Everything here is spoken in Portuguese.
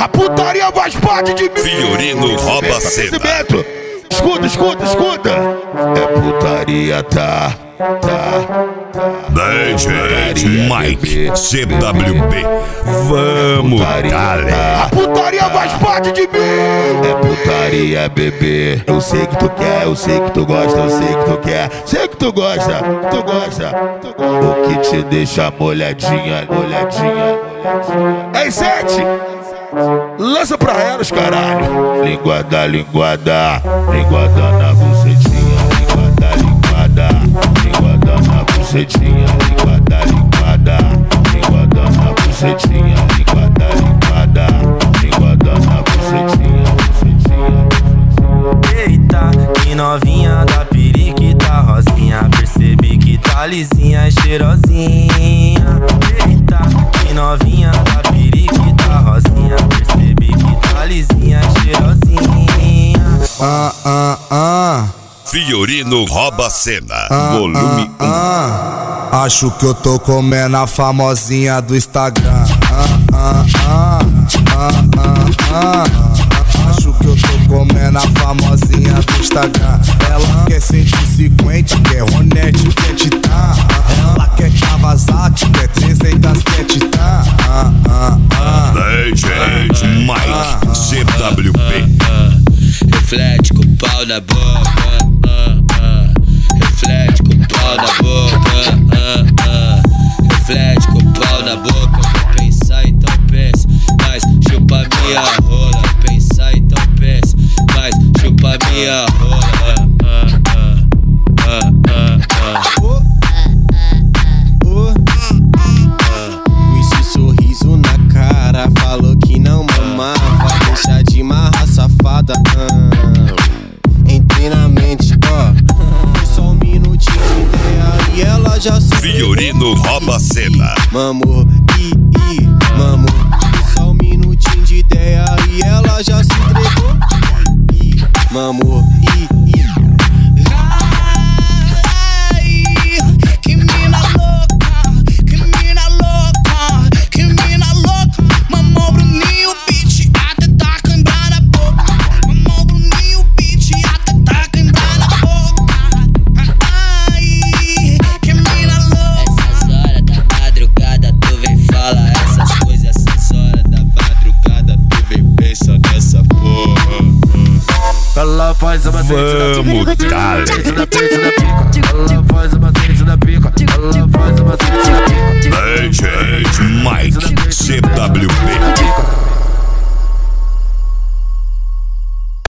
A putaria faz parte de mim. Fiorino rouba a cena. Escuta. É putaria, tá. DJ Mike CWB. Vamos, galera. A putaria faz parte de mim. É putaria, bebê. Eu sei que tu quer, eu sei que tu gosta, eu sei que tu quer. Sei que tu gosta. O que te deixa molhadinha. Ei, sete. Lança pra elas, caralho. Linguada na bucetinha. Linguada na bucetinha. Linguada na bucetinha. Linguada na bucetinha. Eita, que novinha da periquita rosinha. Percebi que tá lisinha e cheirosinha. Eita, que novinha da periquita rosinha. Percebi que tá lisinha e cheirosinha. Fiorino rouba a cena. Volume 1. Acho que eu tô comendo a famosinha do Instagram. Acho que eu tô comendo a famosinha do Instagram. Ela quer 150, quer Ronete, quer Titã. Ela quer Kawasaki, quer 300, quer Titã. DJ Mike CWB. Reflete com o pau na boca. Reflete com o pau na boca. Reflete com o pau na boca. Quer pensar, então pensa. Mas chupa minha rola. Pensar, então pensa. Mas chupa minha rola. Com esse sorriso na cara, falou que não mamava. Deixa de marra, safada. Entrei na mente, ó. Só um minutinho de ideia e ela já se Fiorino rouba a cena. mamou, mamou. Só um minutinho de ideia e ela já se entregou. Mamou, Que mina louca, mamou Bruninho, bitch, até tá quebrando a boca. Mamou Bruninho, bitch, até tá quebrando a boca. Ai, que mina louca. Essas horas da madrugada tu vem falar essas coisas. Essas horas da madrugada tu vem pensar nessa porra. Ela faz uma Vamos, galera. Ela faz uma ciência da pica. Ela faz uma ciência da pica. DJ Mike CWB.